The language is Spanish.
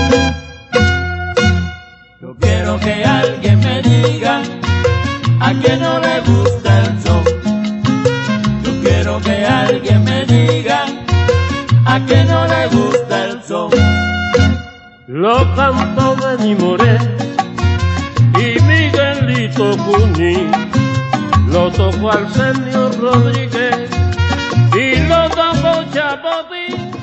Yo quiero que alguien me diga a quien no le gusta el son. Yo quiero que alguien me diga a quien no le gusta el son. Lo cantó Benny Moré y Miguelito Cuní, lo tocó Arsenio Rodríguez y lo tocó Chapotín.